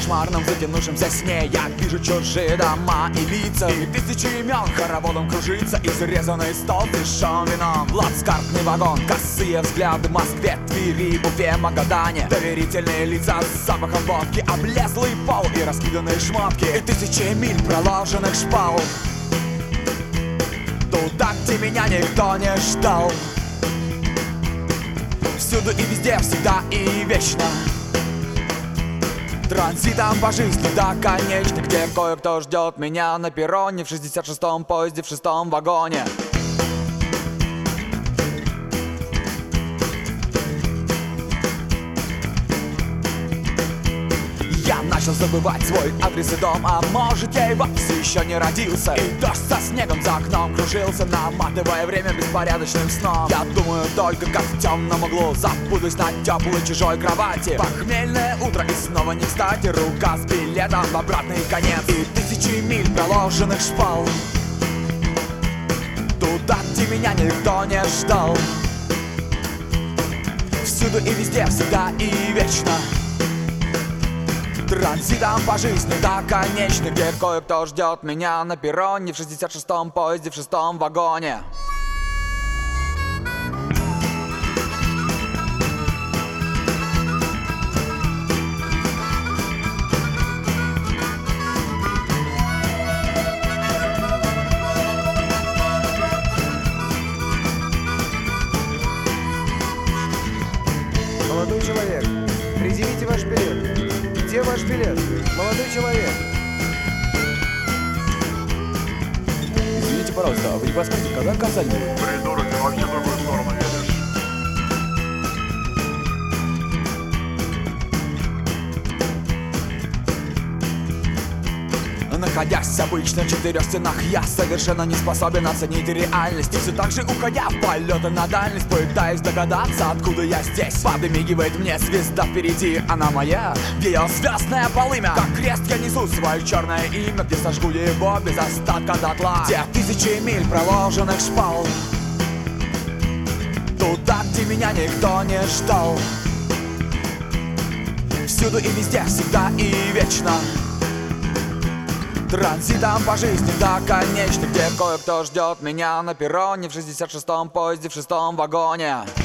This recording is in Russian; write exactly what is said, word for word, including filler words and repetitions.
кошмарном затянувшемся сне я вижу чужие дома и лица, и тысячи имен хороводом кружится изрезанный стол дышом вином. Плацкартный вагон, косые взгляды в Москве, Твери, Уфе, Магадане. Доверительные лица с запахом водки, облезлый пол и раскиданные шмотки, и тысячи миль проложенных шпал туда, где меня никто не ждал. Всюду и везде, всегда и вечно, транзитом по жизни до конечной, где кое-кто ждет меня на перроне в шестьдесят шестом поезде, в шестом вагоне. Я начал забывать свой адрес и дом, а может я и вовсе еще не родился. И дождь со снегом за окном кружился, наматывая время беспорядочным сном. Я думаю только, как в темном углу забудусь на теплой чужой кровати. Похмельное утро и снова не кстати рука с билетом в обратный конец, и тысячи миль проложенных шпал туда, где меня никто не ждал. Всюду и везде, всегда и вечно, транзитом по жизни до конечной, где кое-кто ждет меня на перроне в шестьдесят шестом поезде, в шестом вагоне. Молодой человек, предъявите ваш билет. Где ваш билет, молодой человек? Извините, пожалуйста, а вы не подскажете, когда Казань? Придурок, ты вообще в другую сторону едешь. Находясь обычно в четырех стенах, я совершенно не способен оценить реальность. И все так же, уходя в полеты на дальность, пытаюсь догадаться, откуда я здесь. Подмигивает мне звезда впереди, она моя, ее звездное полымя. Как крест я несу свое черное имя, где сожгу его без остатка дотла. Где тысячи миль проложенных шпал туда, где меня никто не ждал. Всюду и везде, всегда и вечно, транзитом по жизни до конечной, где кое-кто ждет меня на перроне в шестьдесят шестом поезде, в шестом вагоне.